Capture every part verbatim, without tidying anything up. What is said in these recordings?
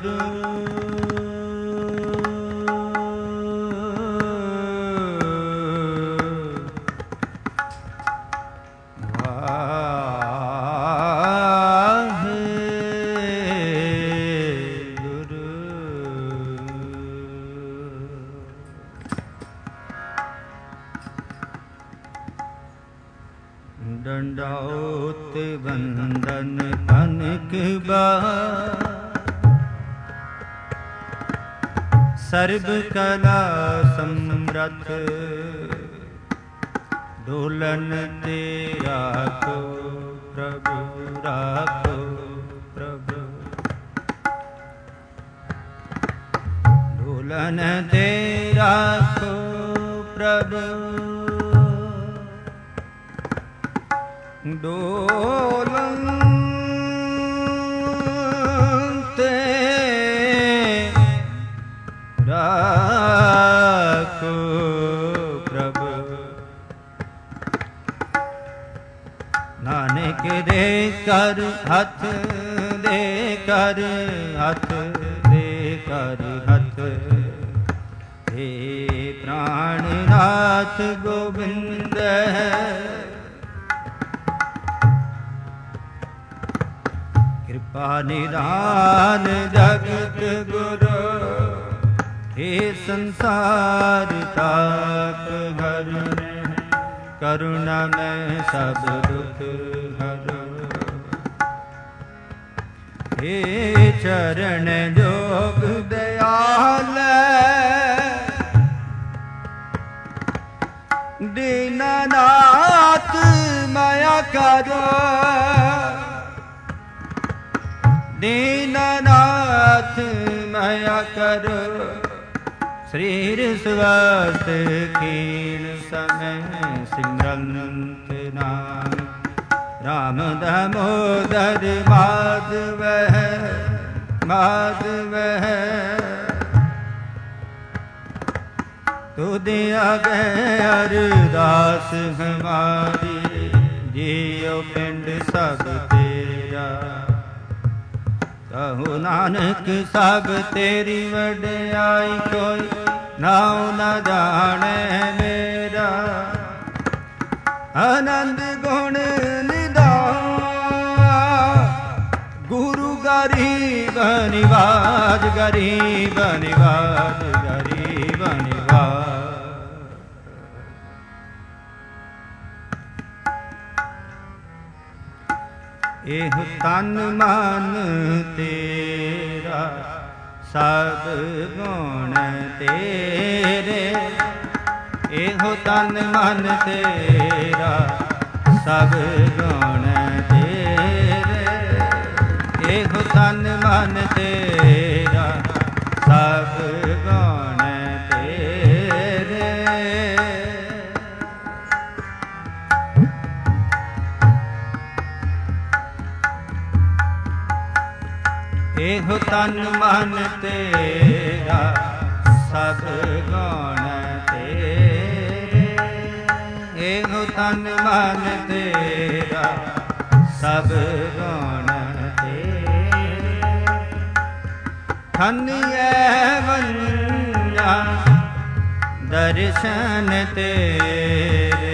ਗੁਰੂ ਡੰਡਾਉਤ ਬੰਦਨ ਅਨਕ ਬਾਰ ਸਰਬ ਕਲਾ ਸਮਰੱਥ ਡੋਲਨ ਤੇ ਰਾਖੋ ਪ੍ਰਭੂ ਰਾਖੋ ਪ੍ਰਭੂ ਡੋਲਨ ਤੇ ਰਾਖੋ ਪ੍ਰਭੂ ਡੋਲਨ ਤੇ ਰਾਖੋ ਪ੍ਰਭੂ ਨਾਨਕ ਦੇ ਕਰ ਹੱਥ ਦੇ ਕਰ ਹੱਥ ਦੇ ਕਰ ਹੱਥ ਹੇ ਪ੍ਰਾਣਨਾਥ ਗੋਬਿੰਦ ਕਿਰਪਾ ਨਿਦਾਨ ਜਗਤ ਗੁਰੂ हे संसार ताप हरण करुणा में सब दुख हरो हे चरण जोग दयाल दीननाथ माया करो दीननाथ माया करो शरीर स्वस्थ कीन समय सिमरंत नाम राम दामोदर माधव माधव तुद आगे अरदास हमारी जियो पिंड सब तेरा कहु नानक सब तेरी वड्याई कोई नाउ न जाने मेरा आनंद गुण निधान गुरु गरीब निवाज गरीब निवाज गरीब निवाज एह तन मन तेरा सब गुण तेरे एहो तन मन तेरा सब गुण तेरे एहो तन मन तेरा सब गुण तेरे एहो तन मन तेरा सब गुण तेरे एहो तन मन तेरा सब गुण तेरे धन्य वन्या दर्शन तेरे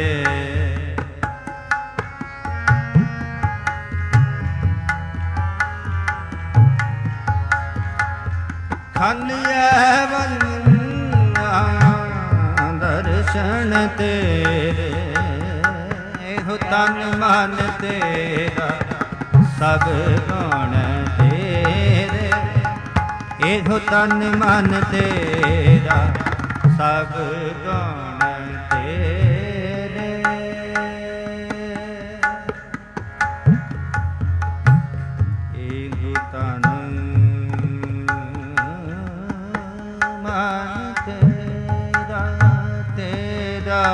धन्य वन्या दर्शन तेरे एहो तन मन तेरा सब गुण तेरे एहो तन मन तेरा सब गुण तेरे एहो तन तेरा तेरा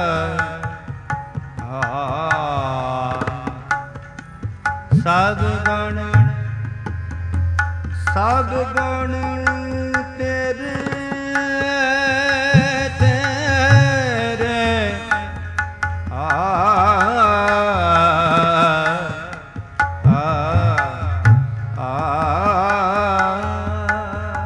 सब गुण सब गुण तेरे तेरे आ आ आ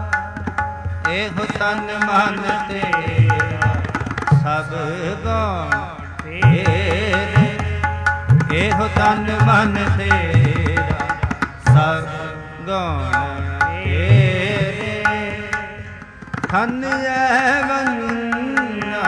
ਇਹੋ ਤਨ ਮਨ ਤੇਰਾ ਸਭ ਗਉਣ ਤੇਰੇ, ਇਹੋ ਤਨ ਮਨ ਤੇਰਾ ਸਭ ਗਉਣ ਤੇਰੇ। ਧਨ ਐਵੰਨਾ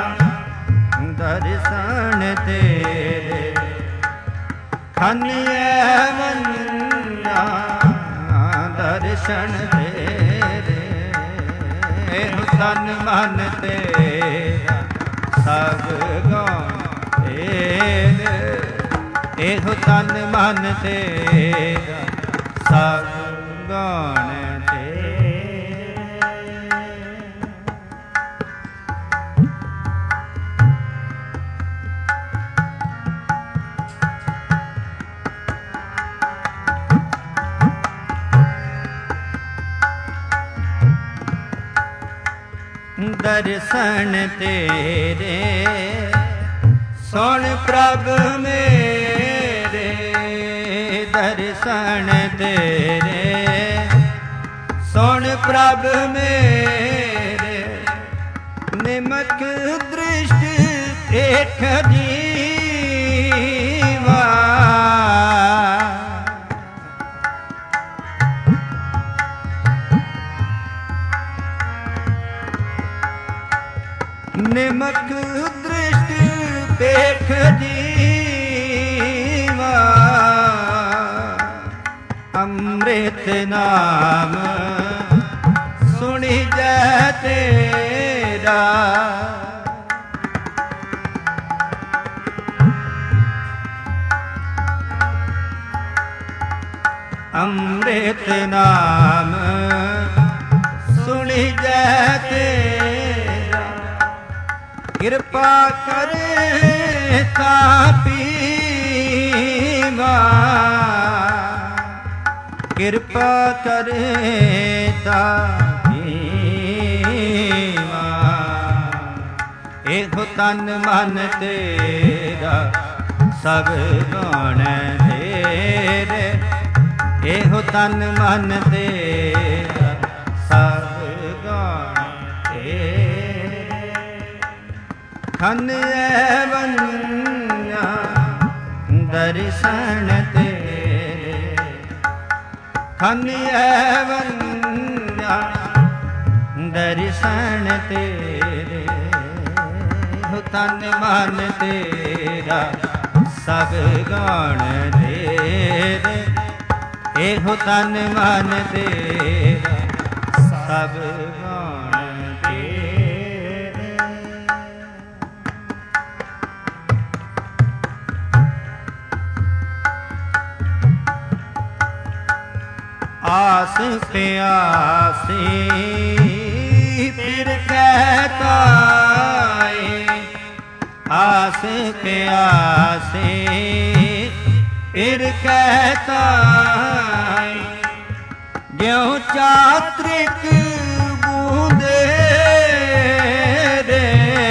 ਦਰਸ਼ਨ ਤੇਰੇ, ਧਨ ਐਵੰਨਾ ਦਰਸ਼ਨ ਤੇਰੇ। ਇਹੋ ਤਨ ਮਨ ਤੇਰਾ ਸਭ ਗਉਣ ਤੇਰੇ, ਇਹੋ ਤਨ ਮਨ ਤੇਰਾ ਸਭ ਗਉਣ ਤੇਰੇ। ਦਰਸ਼ਨ ਤੇਰੇ ਸੁਣ ਪ੍ਰਭ ਮੇਰੇ, ਦਰਸ਼ਨ ਤੇਰੇ ਸੁਣ ਪ੍ਰਭ ਮੇਰੇ। ਨਿਮਕ ਦ੍ਰਿਸ਼ਟ ਦੇਖ ਜੀਵਾ, ਨਿਮਕ ਦ੍ਰਿਸ਼ਟ ਦੇਖ ਜੀਵਾ। ਅੰਮ੍ਰਿਤ ਨਾਮ ਸੁਣੀ ਜੈ ਤੇਰਾ, ਅੰਮ੍ਰਿਤ ਨਾਮ ਸੁਣੀ ਜੈ ਤੇਰਾ। ਕਿਰਪਾ ਕਰੇ ਤਾ ਪੀਵਾ, ਕਿਰਪਾ ਕਰੇ ਤਾ ਪੀਵਾ। ਇਹੋ ਤਨ ਮਨ ਤੇਰਾ ਸਭ ਗਉਣ ਤੇਰੇ, ਇਹੋ ਤਨ ਮਨ ਤੇਰਾ ਸਭ ਗਉਣ ਤੇਰੇ। ਧਨ ਐਵੰਨਾ ਦਰਸ਼ਨ ਤੇਰੇ, ਧਨ ਐਵੰਨਾ ਦਰਸ਼ਨ ਤੇਰੇ। ਇਹੋ ਤਨ ਮਨ ਤੇਰਾ ਸਭ ਗਉਣ ਤੇਰੇ, ਇਹੋ ਤਨ ਮਨ ਤੇਰਾ ਸਭ ਗਉਣ ਤੇਰੇ। ਆਸ ਪਿਆਸੀ ਫਿਰ ਕਹਿਤਾਏ, ਆਸ ਪਿਆਸੀ ਫਿਰ ਕਹਿਤਾਏ। ਜਿਉ ਚਾਤ੍ਰਿਕ ਬੂੰਦੇ ਦੇ,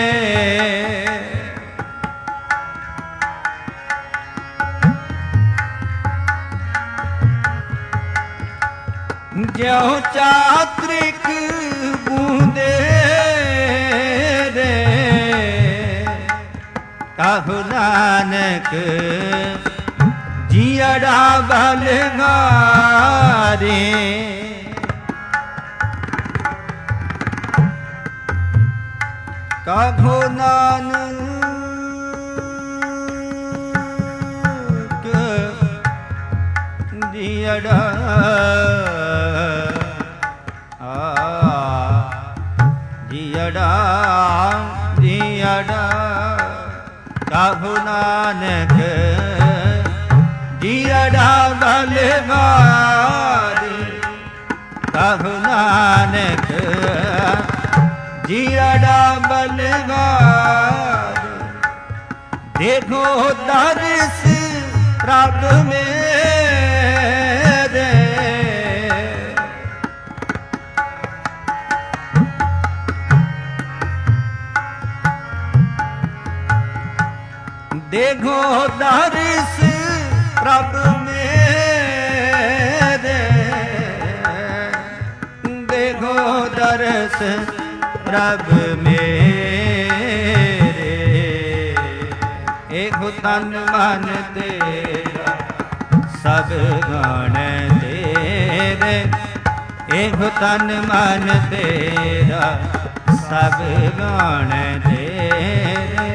ਜਿਉ ਚਾਤ੍ਰਿਕ ਬੂੰਦੇ ਦੇ। ਕਹੁ ਨਾਨਕ ਜੀਅੜਾ ਬਲਗਾਰੇ, ਕਹੁ ਨਾਨਕ ਜੀਅੜਾ ਜੀਅੜਾ ਜੀਅੜਾ। ਕਹੁ ਨਾਨਕ ਜੀਅੜਾ ਬਲਵਾਰੀ, ਕਹੁ ਨਾਨਕ ਜੀਅੜਾ ਬਲਵਾਰੀ। ਦੇਖੋ ਦਰਸ ਪ੍ਰਭ ਮੇਰੇ, ਦੇਖੋ ਦਰਸ ਪ੍ਰਭ ਮੇਰੇ। देखो दर्श प्रभ मेरे, एहो तन मन तेरा सब गण तेरे, एहो तन मन तेरा सब गण तेरे।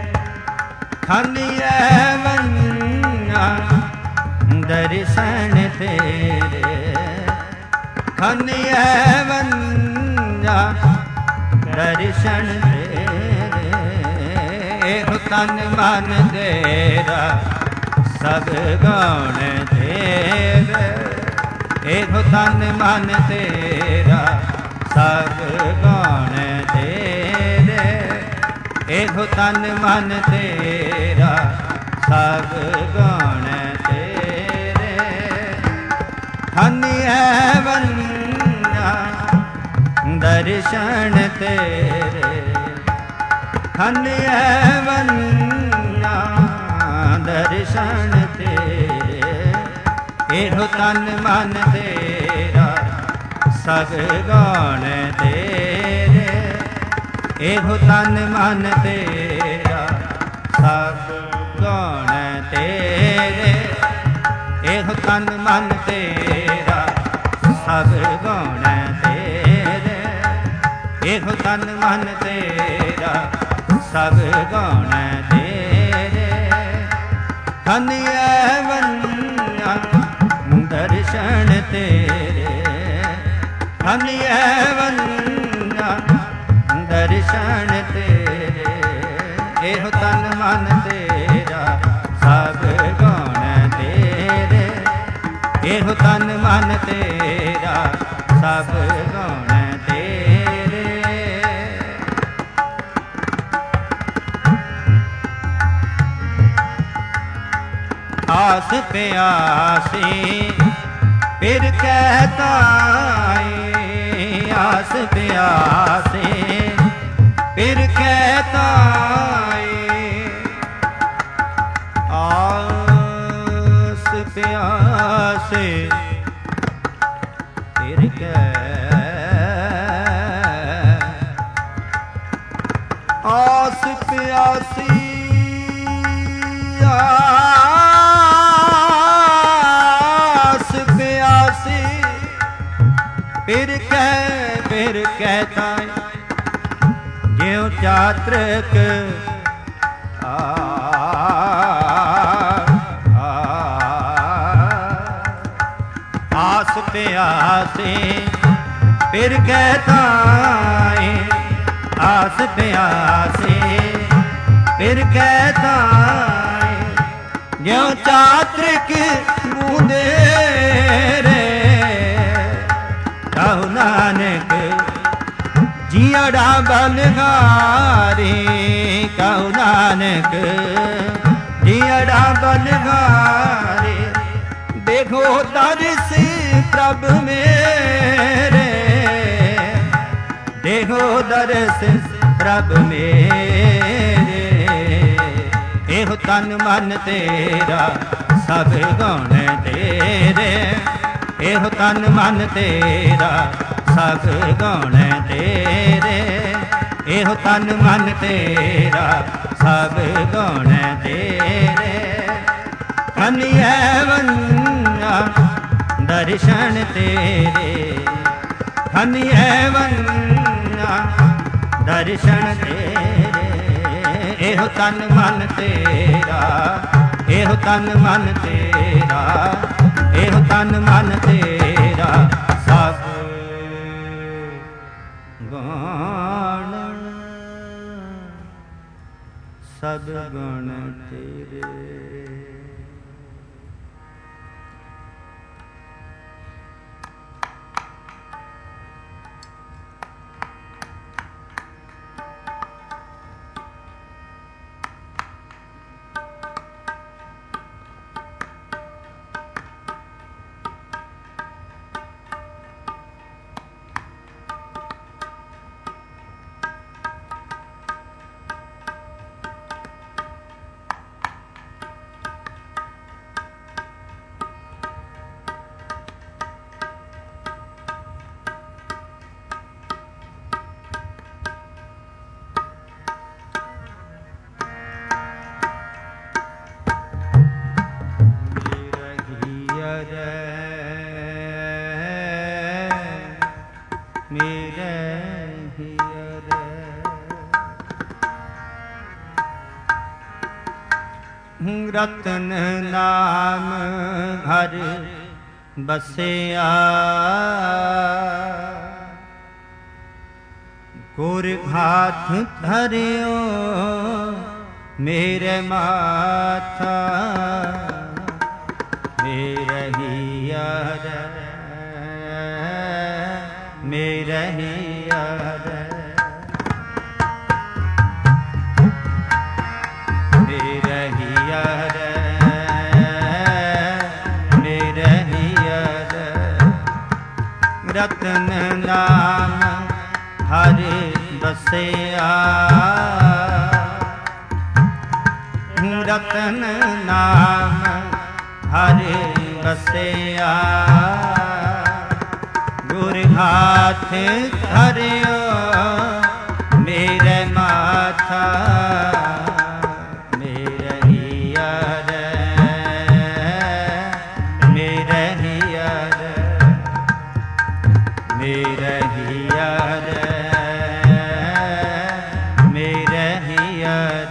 खनिया वन्ना दर्शन तेरे, खनिया वन्ना दर्शन तेरे, एहो तन मन तेरा सब गण तेरे, एहो तन मन तेरा सब गण तेरे, एहो तन मन तेरा सब गण तेरे। खनिया वन्ना दर्शन तेरे, खनिया वन्ना दर्शन तेरे, एहो तन मन तेरा सब गण तेरे, एहो तन मन तेरा सब गण तेरे, एहो तन मन तेरा सब गण तेरे, एहो तन मन तेरा सब गण तेरे। खनिया वन्ना दर्शन तेरे, खनिया वन्ना दर्शन तेरे, एहो तन मन तेरा सब गण तेरे, एहो तन मन तेरा सब गण तेरे। आस प्यासी फिर कहता आस प्यासी फिर कहता आस प्यासे फिर कह आस प्यासी आस प्यासी फिर कह फिर कहता ज्यों चातृक आ, आ, आस प्यासी फिर कहता आस प्यासी फिर कहता ज्यों चातृक बूंदे रे, कहु नानक जियड़ा बलगारी, कहु नानक जियड़ा बलगारी। देखो दर्श प्रभ मेरे, देखो दर्श प्रभ मेरे, एहो तन मन तेरा सब गण तेरे, एहो तन मन तेरा सब गण तेरे, एहो तन मन तेरा सब गण तेरे। खनिया वन्ना दर्शन तेरे, खनिया वन्ना दर्शन तेरे, एहो तन मन तेरा, एहो तन मन तेरा, एहो तन मन तेरा सब गण सब गण तेरे। ਰਤਨ ਨਾਮ ਹਰ ਬਸਿਆ ਗੁਰ ਹਾਥ ਧਰਿਓ ਮੇਰੇ ਮਾਥਾ ਮੇਰੇ ਹੀਰ ਮੇਰੇ ਹੀਰ ਮੇਰੇ ਹੀਰ ਮੇਰੇ ਹੀਰ ਰਤਨ ਨਾਮ ਹਰਿ ਬਸਿਆ ਰਤਨ ਨਾਮ ਹਰਿ ਬਸਿਆ ਗੁਰ ਹਾਥ ਧਰਿਓ ਮੇਰੇ ਮਾਥਾ ਮੇਰੇ ਹੀਰ ਮੇਰੇ ਹੀਰ ਮੇਰੇ ਹੀਰ ਮੇਰੇ ਹੀਰ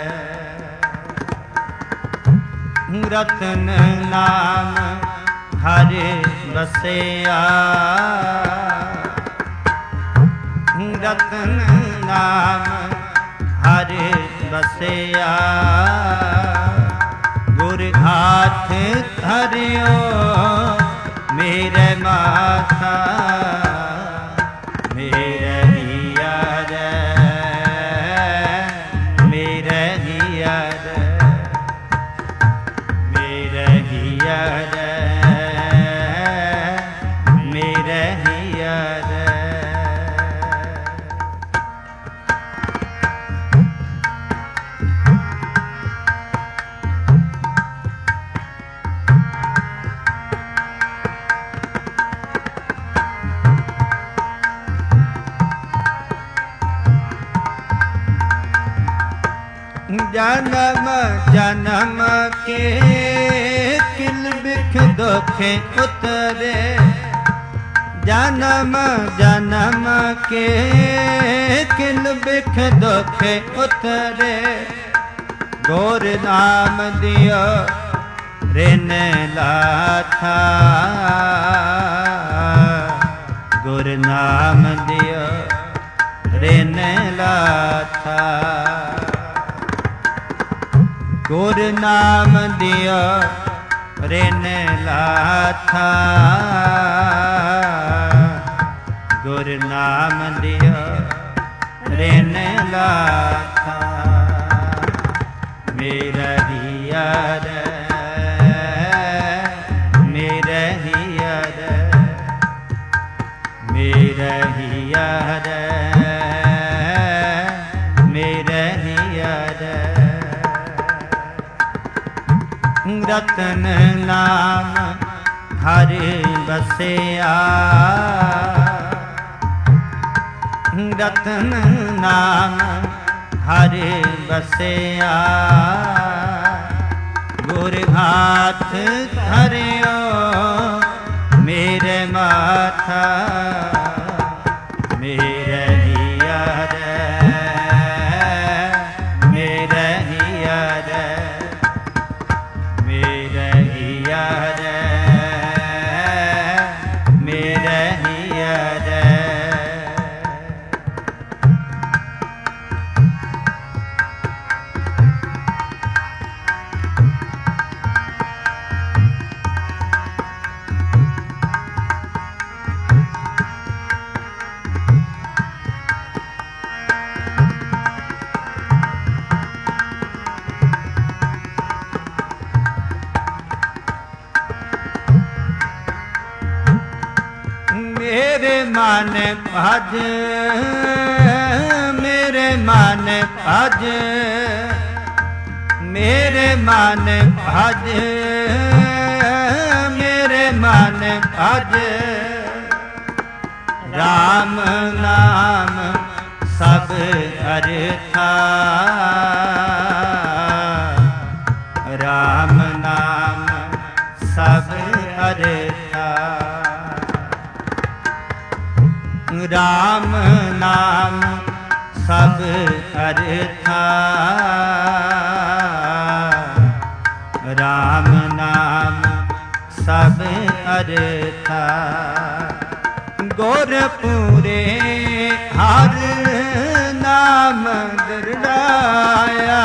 ਰਤਨ ਨਾਮ ਹਰਿ ਬਸਿਆ ਰਤਨ ਨਾਮ ਹਰਿ ਬਸਿਆ ਗੁਰ ਹਾਥ ਧਰਿਓ ਮੇਰੇ ਮਾਥਾ ਮੇਰੇ ਹੀਰ ਮੇਰੇ ਹੀਰ ਮੇਰੇ ਹੀਰ ਮੇਰੇ ਹੀਰ ਜਨਮ ਜਨਮ ਕੇ ਕਿਲ ਬਿਖ ਦੁਖੇ ਉਤਰੇ ਜਨਮ ਜਨਮ ਕੇ ਕਿਲ ਬਿਖ ਦੁਖੇ ਉਤਰੇ ਗੁਰ ਨਾਮ ਦਿਓ ਰਿਨ ਲਾਥਾ ਗੁਰ ਨਾਮ ਦਿਓ ਰਿਨ ਲਾਥਾ ਗੁਰ ਨਾਮ ਦਿਓ ਰਿਨ ਲਾਥਾ ਗੁਰ ਨਾਮ ਦਿਓ ਰਿਨ ਲਾਥਾ ਮੇਰਾ ਹੀਰ ਮੇਰਾ ਹੀਰ ਮੇਰਾ ਹੀਰ ਮੇਰਾ ਹੀਰ ਰਤਨ ਨਾਮ ਹਰਿ ਬਸਿਆ ਰਤਨ ਨਾਮ ਹਰਿ ਬਸਿਆ ਗੁਰ ਹਾਥ ਧਰਿਓ ਮੇਰੇ ਮਾਥਾ ਮੇਰੇ ਹੀਰ ਮੇਰੇ ਹੀਰ ਮੇਰੇ ਹੀਰ ਮੇਰੇ ਹੀਰ ਮੇਰੇ ਮਨ ਭਜ ਮੇਰੇ ਮਨ ਭਜ ਮੇਰੇ ਮਨ ਭਜ ਮੇਰੇ ਮਨ ਭਜ ਰਾਮ ਨਾਮ ਸਭ ਅਰਥਾ ਰਾਮ ਨਾਮ ਸਭ ਅਰਥਾ राम नाम सब अरथा राम नाम सब अरथा गुरपुरे हर नाम दृढ़ाया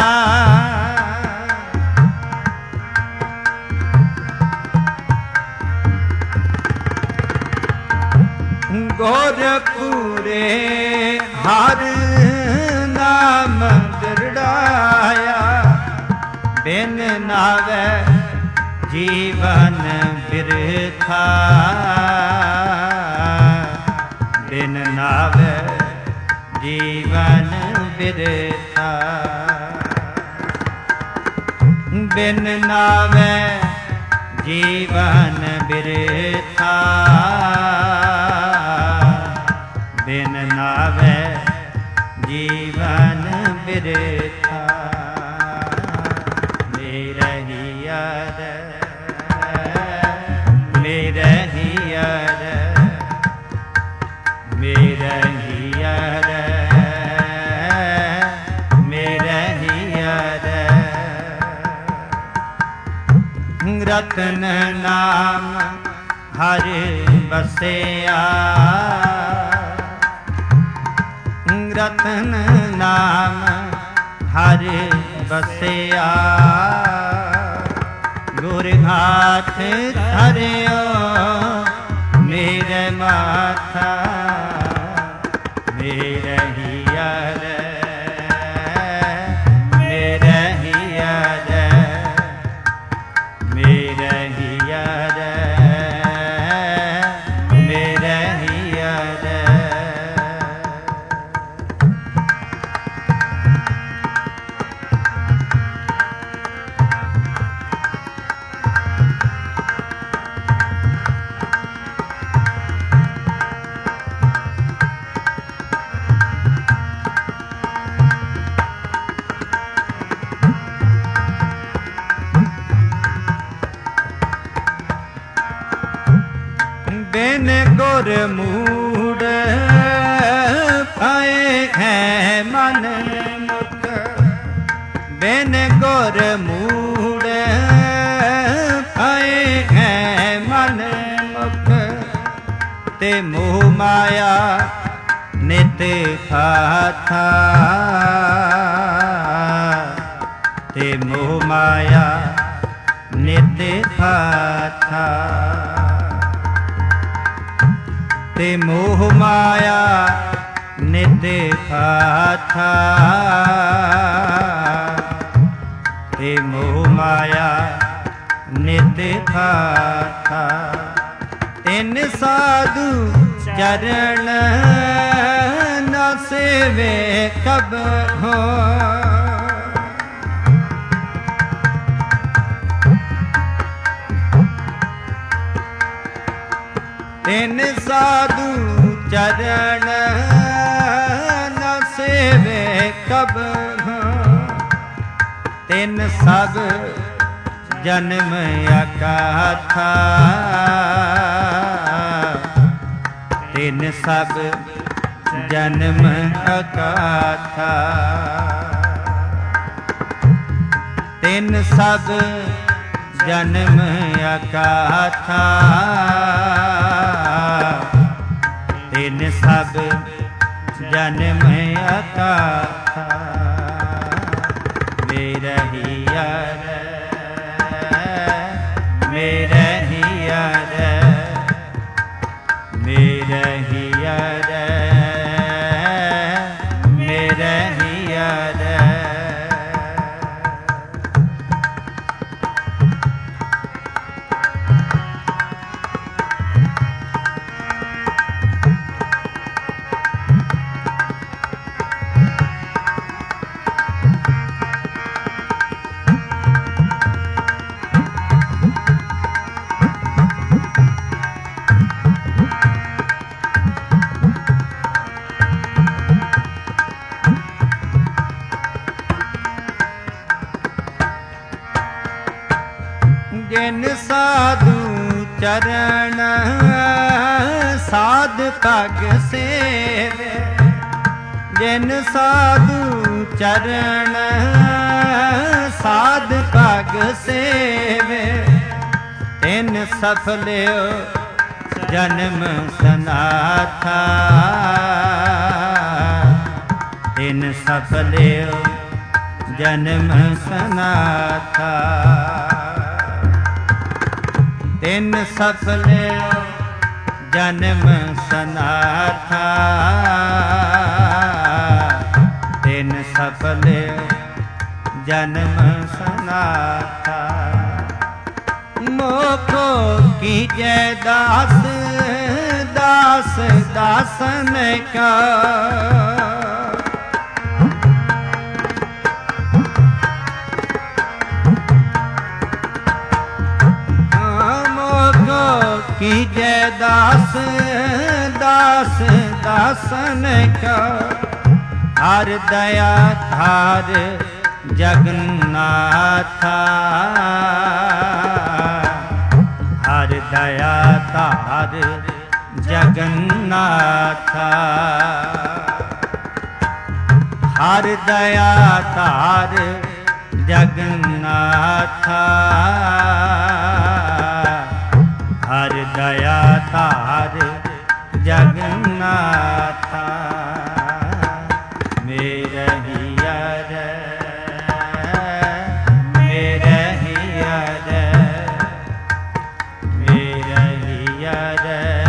गुरपुरे हर नाम दृढ़ाया बिन नावे जीवन बिरथा बिन नावे जीवन बिरथा बिन नावे जीवन बिरथा बिन नावे जीवन बिरथा मेरे हियर मेरे हियर मेरे हियर मेरे हियर रतन नाम हर बसिया रतन नाम हर बसिया गुर हाथ धरियो मेरे माथा मेरे हियर मेरे हियर मेरे हियर मेरे हियर बिन गुर मूड पाए हैं मन मुख बिन गुर मूड पाए हैं मन मुख ते मोह माया नित खाता ते मोह माया नित खाता ते मोह माया नित खाता ते मोह माया नित खाता इन साधु चरण न सेवे कब हो इन साधु चरण न सेवे कब तिन सब जन्म अकाथा तिन सब जन्म अकाथा तिन सब जन्म अकाथा तिन सब जन्म अकाथा मेरे हियर मेरे हियर मेरे हियर मेरे हियर जिन साधु चरण ਸਾਧ ਪਗ ਸੇਵੇ, ਜਿਨ ਸਾਧੂ ਚਰਨ ਸਾਧ ਪਗ ਸੇਵੇ, ਤਿਨ ਸਫਲਿਓ ਜਨਮ ਸਨਾਥਾ, ਤਿਨ ਸਫਲਿਓ ਜਨਮ ਸਨਾਥਾ, ਤਿਨ ਸਫਲਿਓ ਜਨਮ ਸਨਾਥਾ, ਤਿਨ ਸਫਲਿਓ ਜਨਮ ਸਨਾਥਾ। ਮੋਖੋ ਕੀਜੈ ਦਾਸ ਦਾਸ ਦਾਸਨ ਕਾ, ਕੀਜੈ ਦਾਸ ਦਾਸ ਦਾਸਨ ਕਾ, ਹਰ ਦਇਆ ਧਾਰ ਜਗन्नाथा, ਹਰ ਦਇਆ ਧਾਰ ਜਗन्नाथा, ਹਰ ਦਇਆ ਧਾਰ ਜਗन्नाथा, ਹਰ ਦਇਆ ਧਾਰ ਜਗन्नाथा। ਮੇਰੇ ਹਿਯਰ ਮੇਰੇ ਹਿਯਰ ਮੇਰੇ ਹਿਯਰ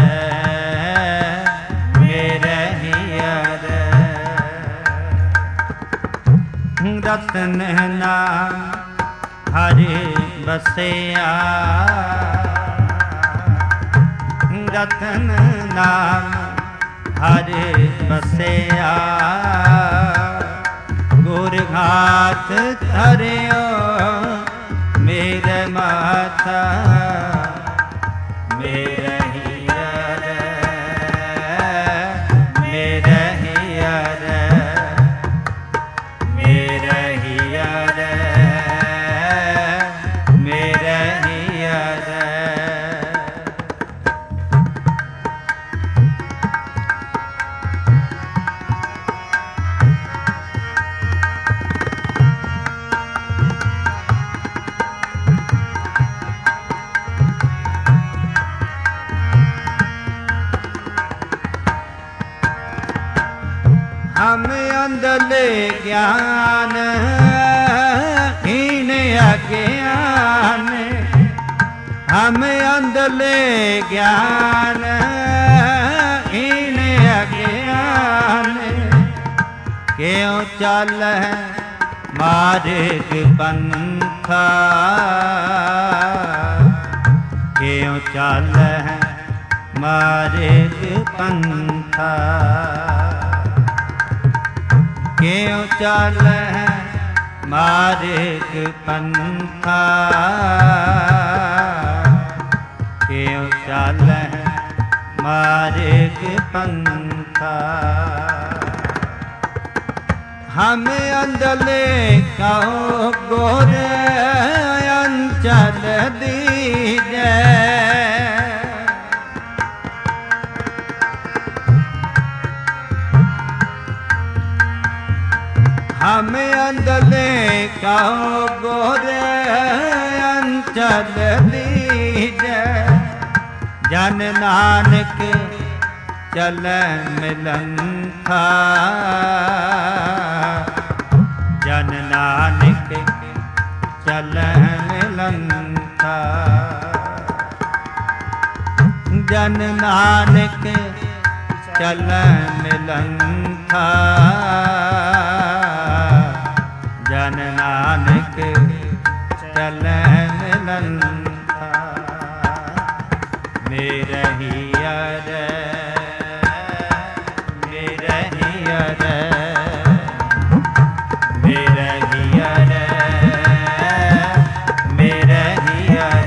ਮੇਰੇ ਹਿਯਰ, ਰਤਨ ਨਾਮ ਹਰਿ ਬਸਿਆ, ਰਤਨ ਨਾਮ ਹਰਿ ਬਸਿਆ, ਗੁਰ ਘਾਟ ਧਰਿਓ ਮੇਰੇ ਮਾਤਾ, ਮੇਰੇ ਹਿਯਰ ਮੇਰੇ ਹਿਯਰ ਮੇਰੇ ਹਿਯਰ ਮੇਰੇ ਹਿਯਰ, हम अंधले ज्ञान हीन अज्ञान, हम अंधले ज्ञान हीन अज्ञान, क्यों चल मार्ग पंथा, क्यों चल मार्ग पंथा, क्यों चल मार्ग पंथा, क्यों चल मार्ग पंथा। हम अंधले कहो गोर अंचल दीजै, हम अंधले कहो गोर अंचल दीजै, जन नानक चल मिलंथा, जन नानक चल मिलंथा, जन नानक चल मिलंथा, जन नानक चल मिलंथा। मेरे हियर मेरे हियर मेरे हियर मेरे हियर,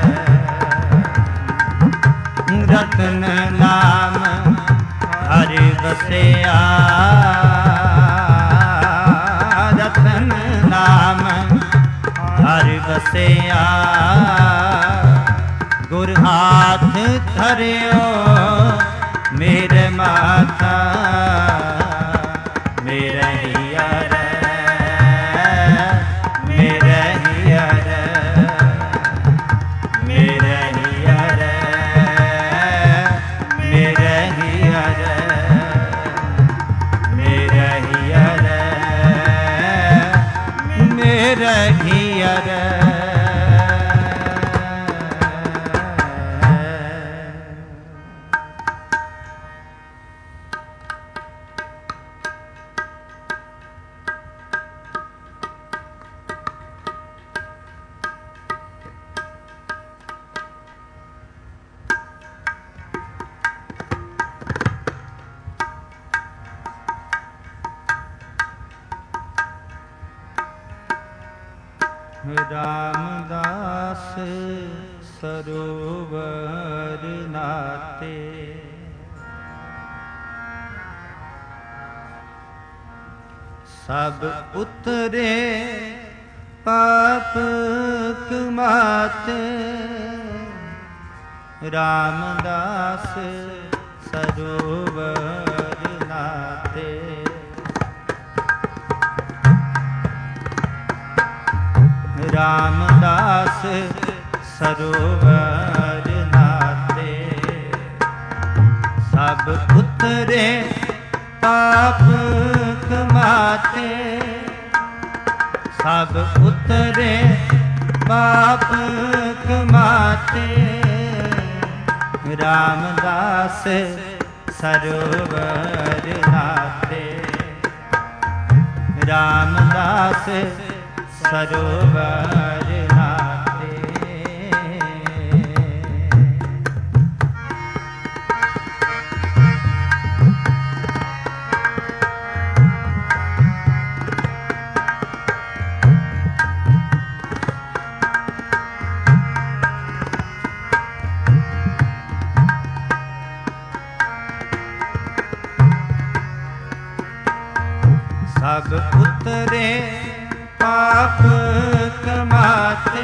रतन नाम हरि बसिया, रतन नाम हरि बसिया, गुर हाथ धरियो नाथा मेरे हिया रे मेरे हिया रे मेरे हिया रे मेरे हिया रे मेरे हिया रे मेरे हिया रे रामदास सरोवर नाते सब उतरे पाप कमाते रामदास सरोवर नाते रामदास सरोवर नाते सब उतरे पाप कमाते सब उतरे पाप कमाते रामदास सरोवर नाते रामदास सरोवर नाते सब उतरे पाप कमाते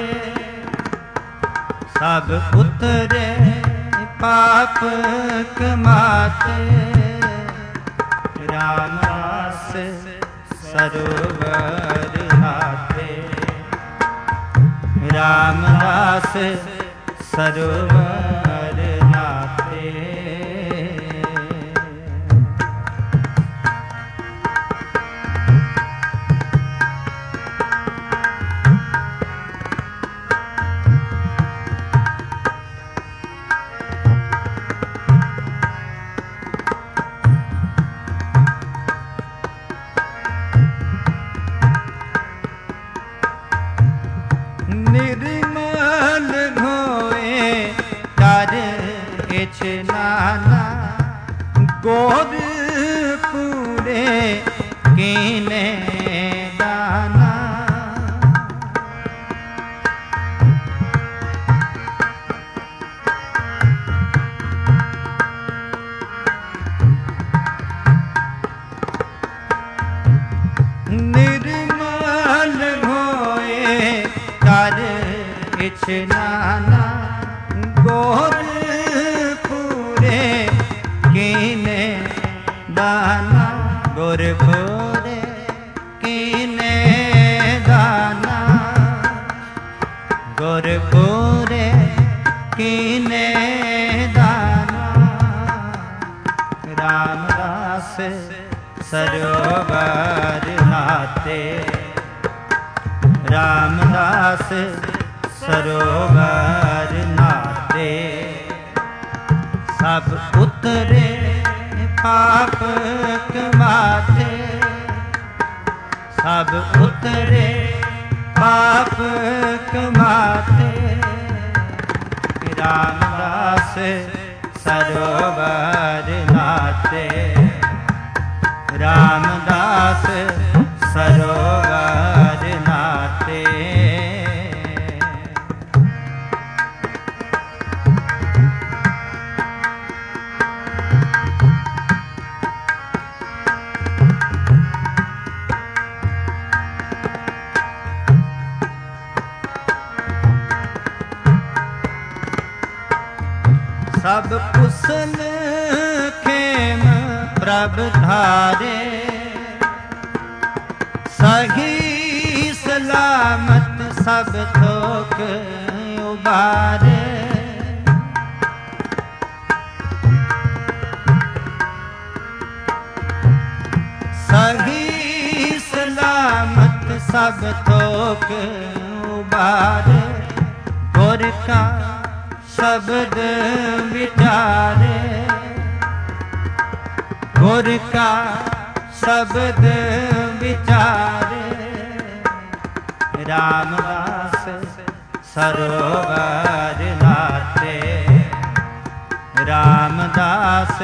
सब उतरे पाप कमाते रामदास सरोवर नाते रामदास सरोवर नाते निर्मल होए कर नाना गोद पूरे कीने दाना निर्मल होए कर नाना गोद पूरे कीने दाना गोर पूरे कीने दाना गोर पूरे कीने दाना रामदास सरोवर नाते रामदास सरोवर नाते सब उतरे पाप कमाते सब उतरे पाप कमाते रामदास सरोवर नाते रामदास सरोवर नाते सब कुशल खेम ਪ੍ਰਭ ਧਾਰੇ, ਸਹੀ ਸਲਾਮਤ ਸਭ ਥੋਕ ਉਬਾਰੇ। ਸਹੀ ਸਲਾਮਤ ਸਭ ਥੋਕ ਉਬਾਰੇ, ਗੁਰ ਕਾ ਸ਼ਬਦ ਵਿਚਾਰੇ, ਗੁਰ ਕਾ ਸ਼ਬਦ ਵਿਚਾਰੇ। ਰਾਮਦਾਸ ਸਰੋਵਰ ਨਾਤੇ, ਰਾਮਦਾਸ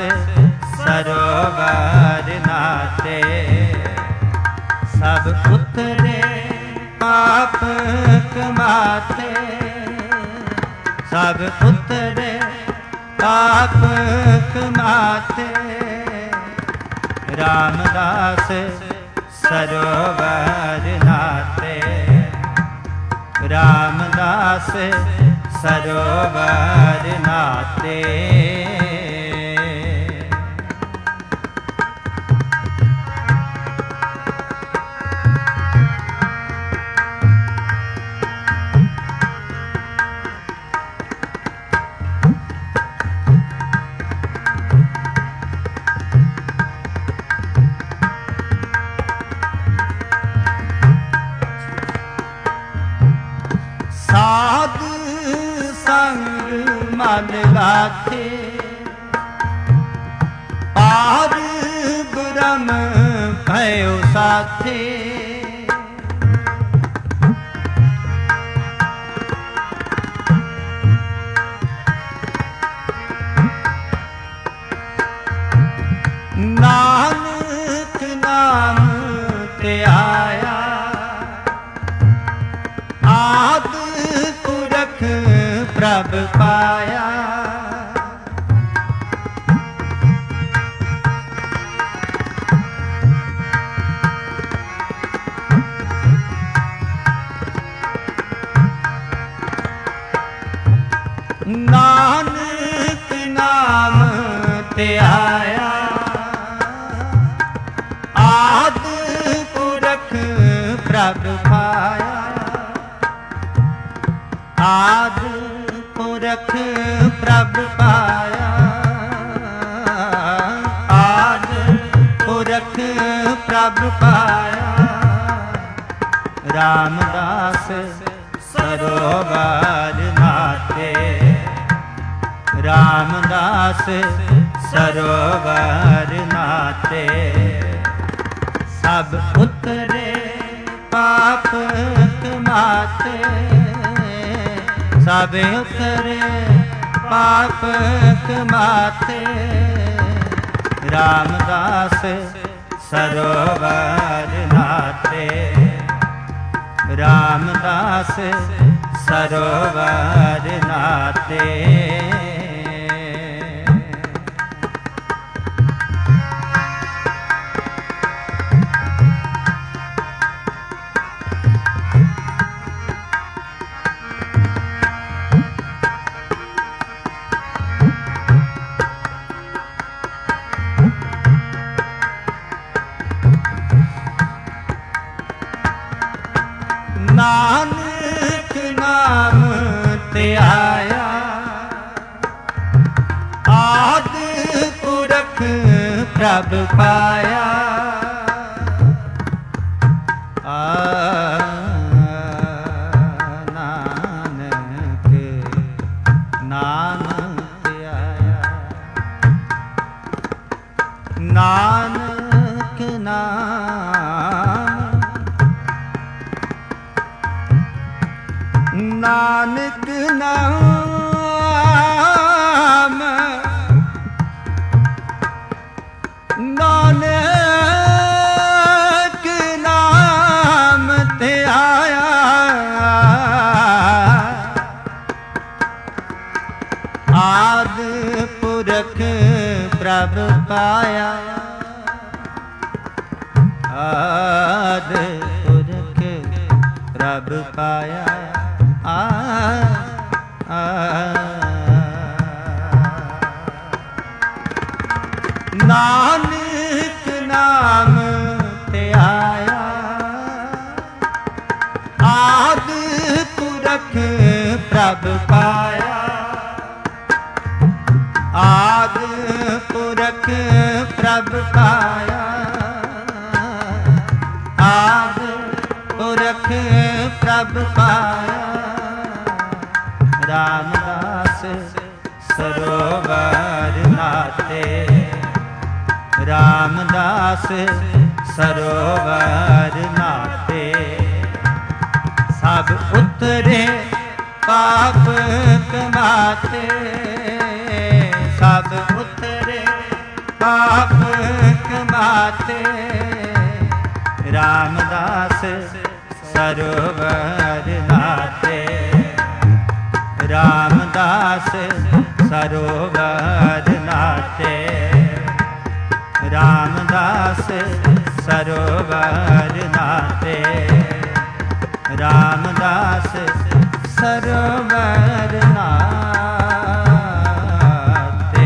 ਸਰੋਵਰ ਨਾਤੇ। ਸਭ ਉਤਰੇ ਪਾਪ ਕਮਾਤੇ, ਸਭ ਉਤਰੇ ਪਾਪ ਕਮਾਤੇ। ਰਾਮਦਾਸ ਸਰੋਵਰ ਨਾਤੇ, ਰਾਮਦਾਸ ਸਰੋਵਰ ਨਾਤੇ। ਸਾਧ ਸੰਗ ਮਨ ਲਾਥੇ, ਪਾਰ ਬ੍ਰਹਮ ਭਇਓ ਸਾਥੇ। ਨਾਨਕ ਨਾਮ ਧਿਆਇਆ, ਆਦਿ ਪੁਰਖ ਪ੍ਰਭ ਪਾਇਆ। ਨਾਨਕ ਨਾਮ ਧਿਆਇਆ, ਆਦਿ ਪੁਰਖ ਪ੍ਰਭ ਪਾਇਆ। ਆਦਿ ਪੁਰਖ ਪ੍ਰਭ ਪਾਇਆ, ਆਦਿ ਪੁਰਖ ਪ੍ਰਭ ਪਾਇਆ। ਰਾਮਦਾਸ ਸਰੋਵਰ ਨਾਤੇ, ਰਾਮਦਾਸ ਸਰੋਵਰ ਨਾਤੇ। ਸਭ ਉਤਰੇ ਪਾਪ ਕਮਾਤੇ, ਸਭ ਉਤਰੇ ਪਾਪ ਕਮਾਤੇ। ਰਾਮਦਾਸ ਸਰੋਵਰ ਨਾਤੇ, ਰਾਮਦਾਸ ਸਰੋਵਰ ਨਾਤੇ। ਨਾਨਕ ਨਾਮ ਧਿਆਇਆ, ਆਦਿ ਪੁਰਖ ਪ੍ਰਭ ਪਾਇਆ। ਆ ਨਾਨਕ ਨਾਮ ਧਿਆਇਆ, ਨਾਨਕ ਨਾਮ, ਨਾਨਕ ਨਾਮ, ਨਾਨਕ ਨਾਮ ਧਿਆਇਆ। ਆਦਿ ਪੁਰਖ ਪ੍ਰਭ ਪਾਇਆ, ਆਦਿ ਪੁਰਖ ਪ੍ਰਭ ਪਾਇਆ। ਆ ਨਾਨਕ प्रभ पाया। आद पुरख प्रभ पाया। आद पुरख प्रभ पाया। रामदास सरोवर नाते। रामदास सरोवर नाते। सब उतरे पाप कमाते। सब उतरे पाप कमाते। रामदास सरोवर नाते। रामदास सरोवर नाते। रामदास सरोवर नाते। रामदास सरोवर नाते।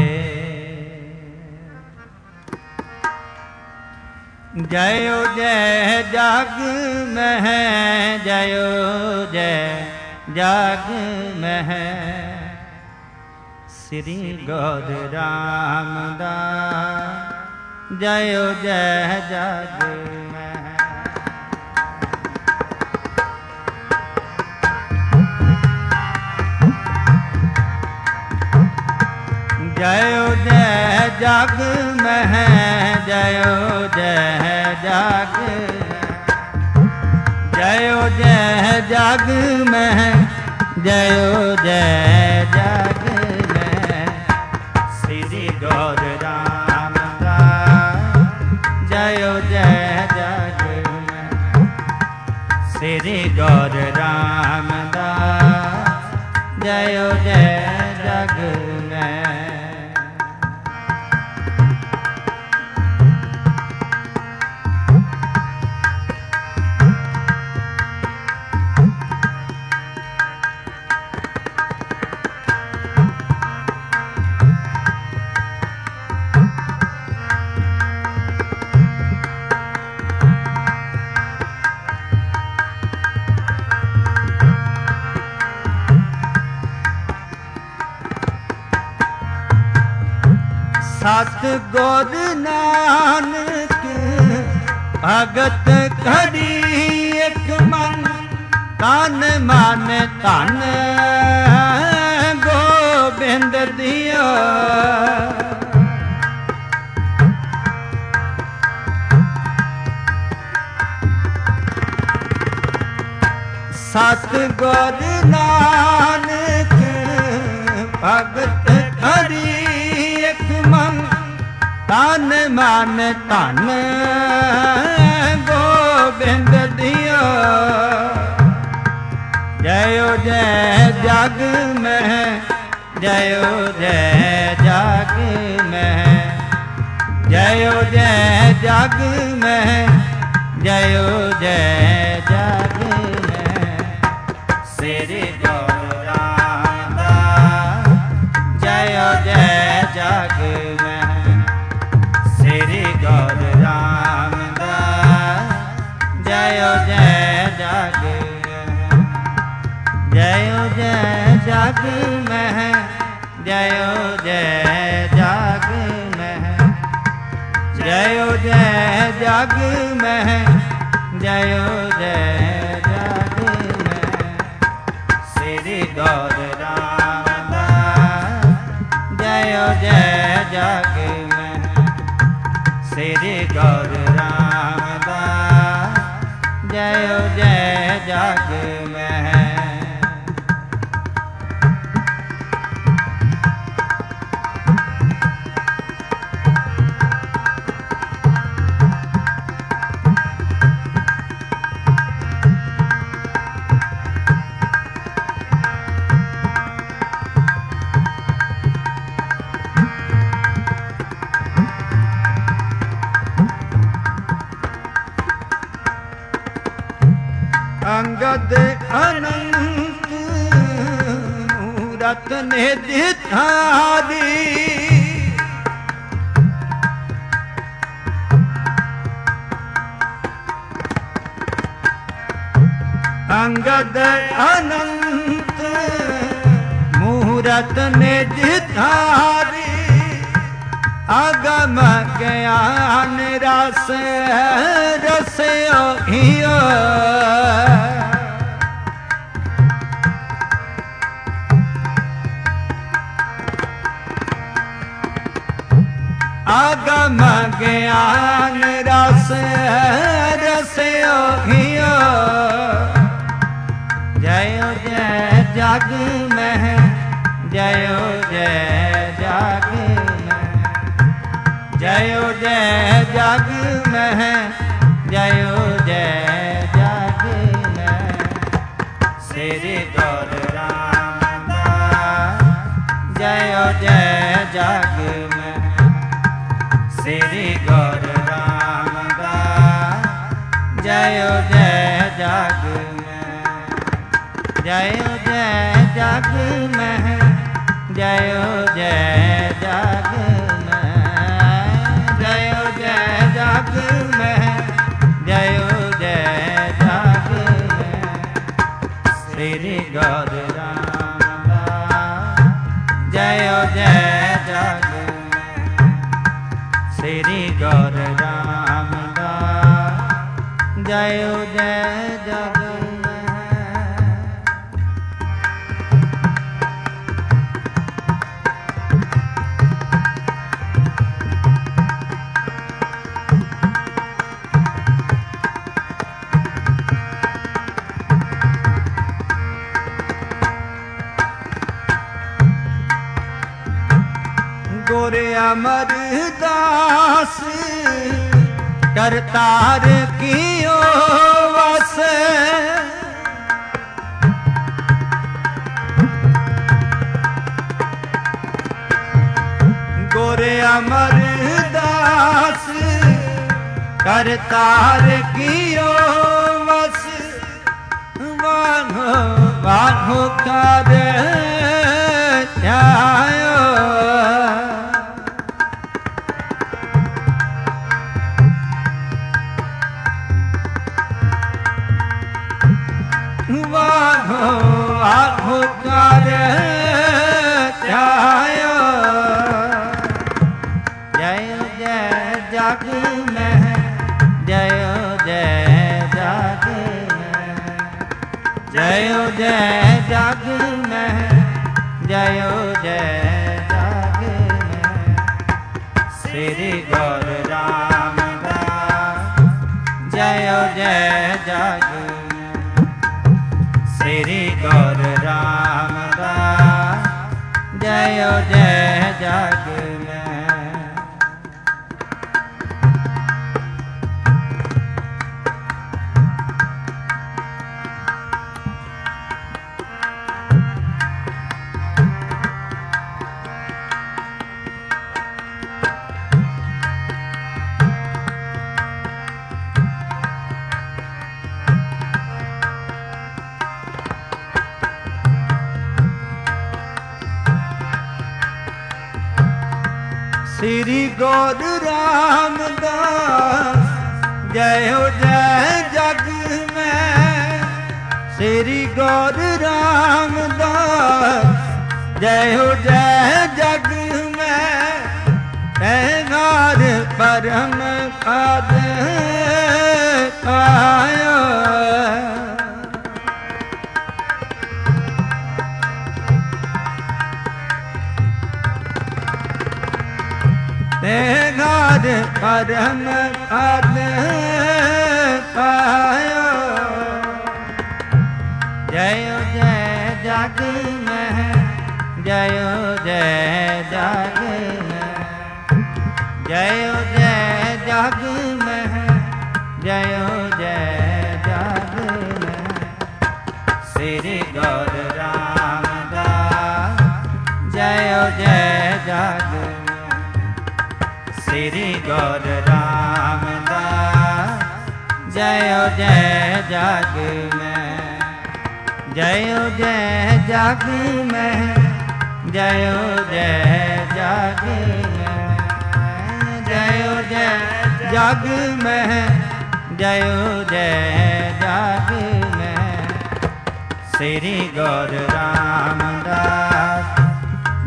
जयो जय जग मह। जयो जय जग मह। श्री गौर रामदास। जयो जय जग मह। जयो जय जग मह। जयो जय जग मह। जयो जय जग मह। जयो जय जग मह। श्री गौर रामदास। जयो जय जग मह। श्री गौर रामदास। जयो जय जग मह। सतगुर नानक भगत करी एक मन। तन मन धन गोबिंद दियो। सतगुर नानक भगत करी एक मन। तन मन धन गोबिंद दियो। जयो जय जग मह। जयो जय जग मह। जयो जय जग मह। जयो जय जग मह। श्री गौर रामदास। जयो जय जग मह। श्री गौर रामदास। जयो जय जग मह। जयो जय जग मह। जयो जय जग मह। जयो जय जग मह। जयो जय जग मह। श्री गौर रामदास। जयो जय जग मह। श्री गौर रामदास। जयो जय जग मह। अंगद अनंत मूरत निधि धारी। अंगद अनंत मूरत निज धारी आगम ज्ञान रस रस ओहियो आगम ज्ञान रस रस ओहियो जय जय जग में जय जय जग में जय जय जग में जय जय जग में श्री गौर रामदास जय जय जग में श्री गौर रामदास जय जय जग में जय जय जग में जय जय जग में जय जय जग में जय जय जग में श्री गौर रामदास जय जय जग में श्री गौर रामदास जय जय जग गोरे अमरदास करतार कियो वस गोरे अमरदास करतार कियो वस वानो वानो कर ध्यायो वाहो आहो कर ध्यायो जय जय जग में जय जय जग में जय जय जग में जय जय जग में श्री गौर रामदास जय जय जग श्री गौर रामदास जय जय जग में श्री गौर रामदास जय जय जग में श्री गौर रामदास जय जय जग में तैगार परम पद पायो तेगार परम पद पायो जय जय जग में जय जय जग में जय जय जग में जय जय जग में श्री गौर रामदास जय जय जग में श्री गौर रामदास जय जय जग में जय जय जग में जय जय जग में जय जय जग में जय जय जग में श्री गौर रामदास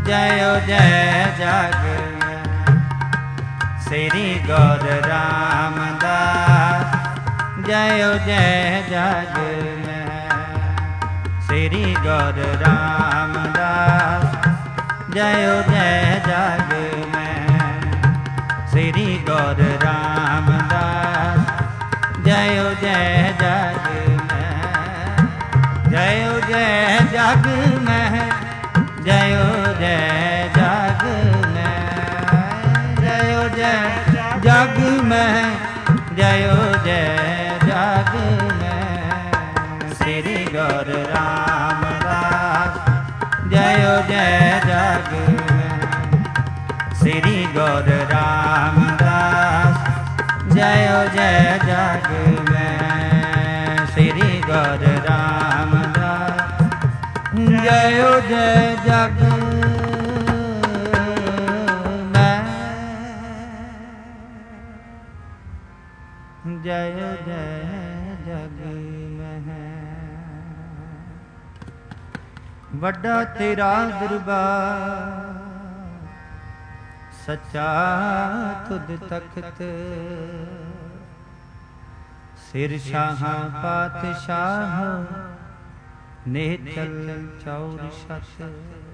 जयो जय जग में। श्री गौर रामदास जयो जय जग में। श्री गौर रामदास जयो जय जग में। श्री गौर रामदास जयो जय जग में। जयो जय जग में। जयो जय जग में। जयो जय जग में। जयो जय जग में। श्री गौर रामदास जयो जय जग में। श्री गौर रामदास जयो जय जग में। श्री गौर रामदास जयो जय जग में। जयो जय जग में। वड्डा तेरा दरबार सच्चा तुद तख्त। सिर शाह पातशाह नेचल चौर शत।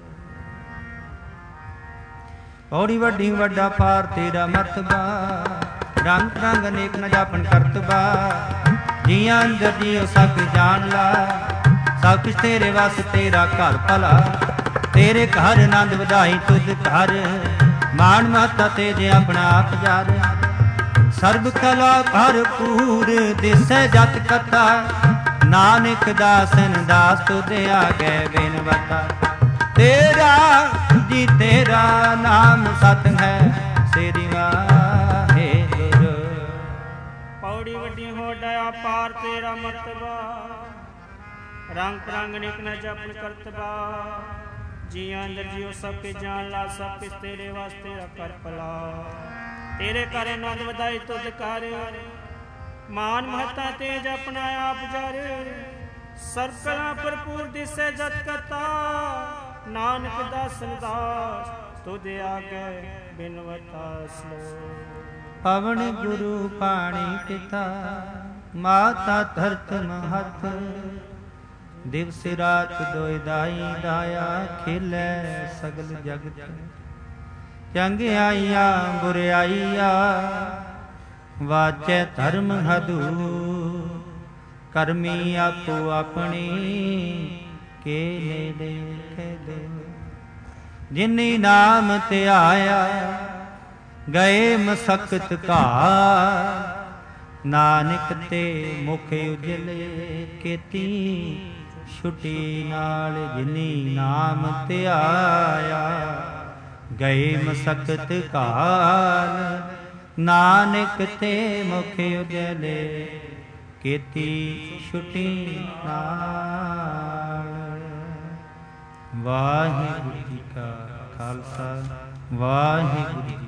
पौड़ी वड्डी वड्डा पार तेरा मरतबा। रंग रंग अनेक न जापन करतबा। जियां अंदर जियो सब जान ला। सब कुछ तेरे वास तेरा घर भला। तेरे घर आनंद वधाई तुद घर। मान माता तेजे अपना आप जार। सर्ब कला भरपूर दिसै जत कथा। नानक दासन दास तुझे आगे बिनवता। तेरा जी तेरा नाम सत है। श्री वाहेगुरु। पौड़ी वड्डी होड़ा पार तेरा मरतबा। रंग रंग निक न जपन करतबा। जिया अंदर जियो सब के जान ला। सब किस तेरे वास्ते कर भला। तेरे कर आनंद वधाई तुझ कर। मान महता तेज अपना आप जर। सरकला भरपूर दिसे जत कथा। नानक दासन दास तुझ आगे बिनवता स्लो। पवन गुरु पाणी पिता। माता धरत महत। दिवस रात दोय दाई दाया। खिलै सगल जगत। चंगियाइया बुराइया वाचै धर्म हदू। करमी आपो अपनी के नेड़े दे। जिनी नाम ते आया गए मसकत का। नानक ते मुख उजले केती छुटी नाल। जिनी नाम ते आया गए मसकत काल। नानक ते मुख उजले केती छुटी नाल। वाहिगुरू जी का खालसा वाहिगुरू जी